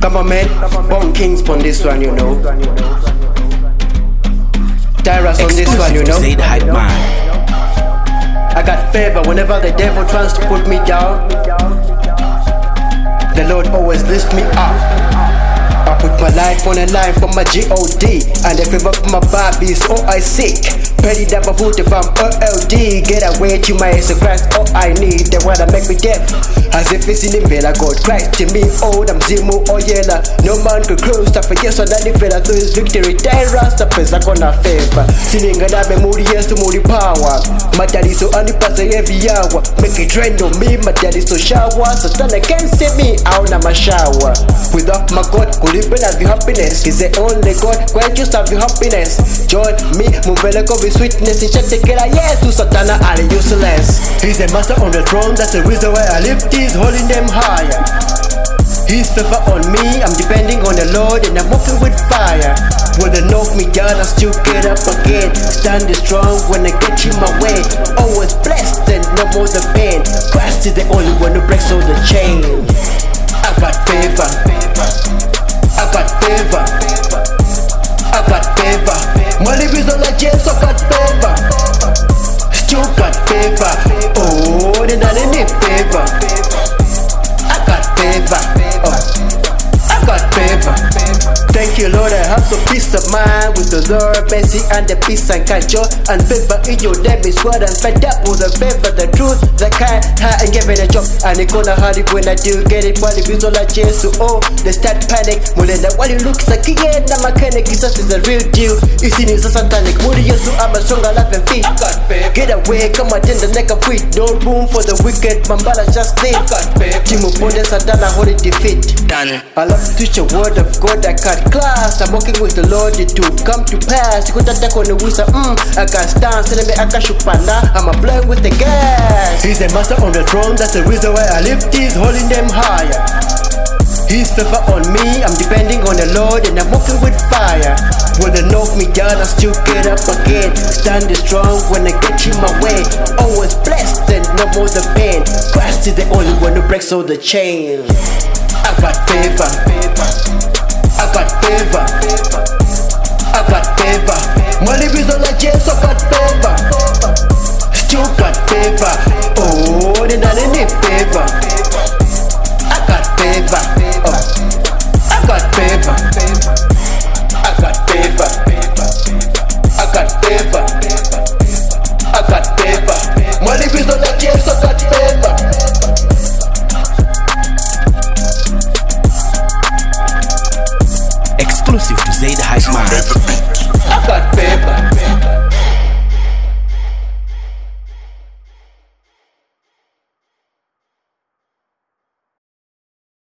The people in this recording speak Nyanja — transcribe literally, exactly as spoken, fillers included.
Come on, man. Born Kings on this one, you know. Tyrus on this one, you know. Say the hype man. I got favor whenever the devil tries to put me down. The Lord always lifts me up. I put my life on the line for my G O D, and the favor for my Bobby is all I seek. Petty double foot if I'm O L D. Get away to my ass Christ, all I need. The one that make me deaf, as if it's in the veil. God Christ to me, old I'm Zimu or yellow. No man could close to forget so that the fella through his victory. Tyrus the place I gonna favor. Singing and I've been moody yes to moody power. My daddy so only pass every hour. Make it trend on me, my daddy so shower. So then I can't see me out of my shower. Without my God, could it be have the happiness? He's the only God, quite just have the happiness. Join me, move like of sweetness, and check it out, yes, to Satana are useless. He's a master on the throne, that's the reason why I lift these, holding them higher. His favor on me, I'm depending on the Lord, and I'm walking with fire. When they knock me down, I still get up again. Standing strong when I get in my way. Always blessed and no more the pain. Christ is the only one who breaks all the chains. I got favor, I got favor, I got favor. Money is all I just I got favor. Still got favor. Oh, then I need favor. I got favor. Oh, I got favor. Thank you, Lord, I have some peace of mind with the Lord, mercy and the peace and control and favor in your name is what I'm fed up with the favor, the truth, the kind, high and give it a job. And it's gonna hard it when I do get it. While it is all I chase to oh, they start panic. More than that, while it looks like again, I'm a mechanic, it's just a real deal. It's in his satanic, more than you, so I'm a stronger life and feet. I got favor. Get away, come on, then the neck of feet. No room for the wicked, Mambala just live. I got favor. Timu Ponde Satana, hold it defeat. Done. I love to teach a word of God, I cut class. I'm walking with the Lord it to come to pass. You could attack on the whistle, mm, I can stand. Send me I can shoot panda. I'm a blind with the gas. He's a master on the throne, that's the reason why I lift these, holding them higher. His favor on me, I'm depending on the Lord, and I'm walking with fire. When they knock me down, I still get up again. Standing strong when I get in my way. Always blessed and no more the pain. Christ is the only one who breaks all the chains. I got favor, I got favor, I got favor. Money is all I just I got favor. Still got favor. Oh, then I need favor. I got favor. Oh, I got favor. I got favor. I got favor. I got favor. Money is all I just I got favor. Exclusive to Say the Hype Man.